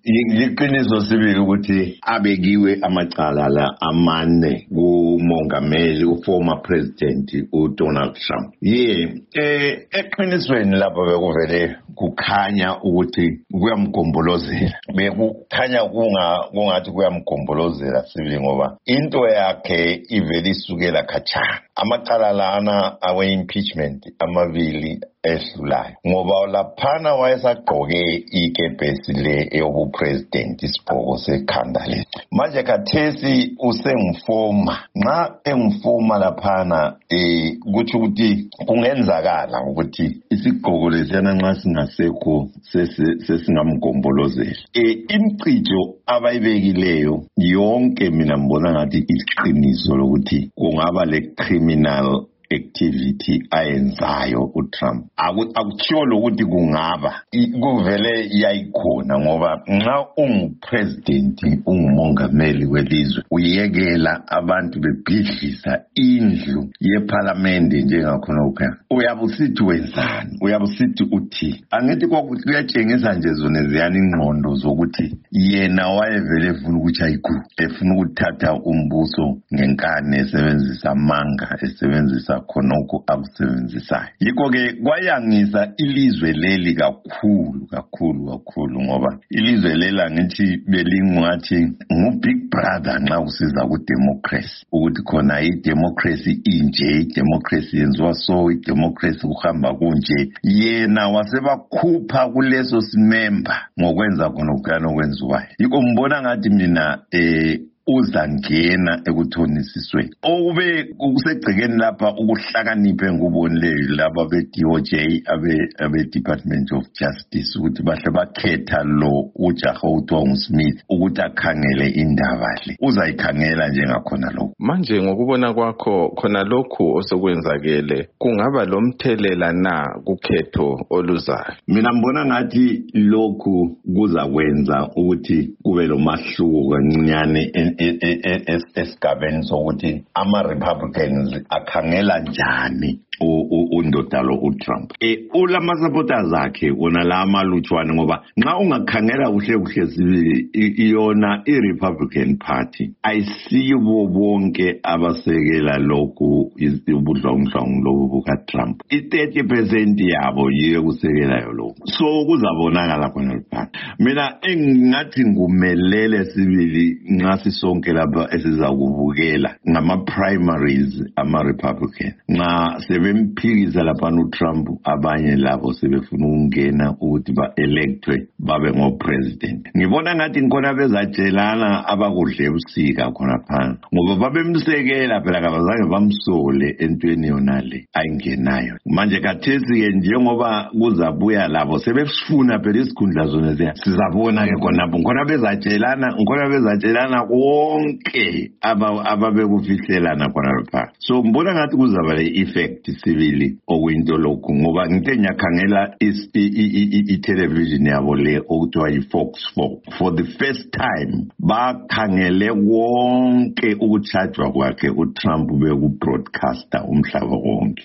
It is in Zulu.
Liqiniso sibili ukuthi abekiwe amacala la amane kumongameli uformer president uDonald Trump. Eqinisweni lapho bekuvele kukhanya ukuthi kuyamgombolozela. Bekukhanya kungathi kuyamgombolozela sibili ngoba into yakhe ivele isukela khatshana. Amacala lana awe-impeachment amabili ehlulayo ngoba laphana wayesagqoke ikepesi le yobupresident isigqoko sekhanda le. Manje khathesi usengifoma nxa engifoma laphana kuthi ukuthi kungenzakala ukuthi isigqoko lesiyana nxa singasekho sesingamgombolozela. Imcijo abayibekileyo yonke mina ngibona ngathi iqiniso lokuthi kungaba le criminal activity ayenzayo uTrump. Akuthiyo lokuthi kungaba kuvele yayikhona ngoba nxa ungupresident ungumongameli welizwe uyekela abantu bebhidlisa indlu yeparlamente njengakhona uphela uyabusithi wenzani uyabusithi uthi angithi kuyatshengisa nje zona ziyani ingqondo zokuthi yena wayevele efuna ukuthi ayikhulu efuna ukuthatha umbuso ngenkani esebenzisa amanga esebenzisa khonokho akusebenzisayo. Yikho-ke kwayangisa ilizwe leli kakhulu ngoba ilizwe leli angithi belingathi ngu-big brother nxa kusiza ku-democracy ukuthi khona i-democracy inje i-democracy yenziwa so i-democracy kuhamba kunje yena wasebakhupha kuleso simemba ngokwenza khona ukuyana okwenziwayo. Yikho ngibona ngathi mina uzangena ekuthonisisweni okube kusegcekeni lapha ukuhlakaniphe ngubonileyo laba be-DOJ abe-Department of Justice ukuthi bahle bakhetha lo ujaha othiwa nguSmith ukuthi akhangele indaba le uzayikhangela njengakhona lokho. Manje ngokubona kwakho khona lokhu osokwenzakele kungaba lomthelela na kukhetho oluzayo? Mina ngibona ngathi lokhu kuzakwenza ukuthi kube lomahluko kancane esigabeni sokuthi ama-Republicans akhangela njani undodalo uTrump. Ulama supporters akhe wona la amalutshwane ngoba nxa ungakhangela kuhle sibili iyona i-Republican Party ayisibo bonke abasekela lokhu ubudlongdlongo lobu bukaTrump. I-30% yabo yiyo kusekelayo lokhu. So kuzabonakala khona lapha. Mina engingathi ngumelele sibili nxa sisonke lapha esizakubukela ngama-primaries ama-Republican. Nxa sebemphikisa lapha uTrump abanye labo sebefuna ukungena ukuthi ba-electwe babe ngo-president. Ngibona ngathi ngkhona bezatshelana abakudle ebusika khona phana ngoba babemsekela phela kabazange bamsole entweni yona le ayingenayo. Manje khathesi-ke njengoba kuzabuya labo sebefuna phela isikhundla zona ziya sizabona-ke khonapho nkhona bezatshelana konke ababekufihlelana khona phana. So ngibona ngathi kuzaba le-effect sibili okuyinto lokhu ngoba ngithe ngiyakhangela i-television yabo le okuthiwa yi-Fox 4 for the first time bakhangele wonke ukutshajwa kwakhe uTrump bekubroadcaster umhlaba wonke.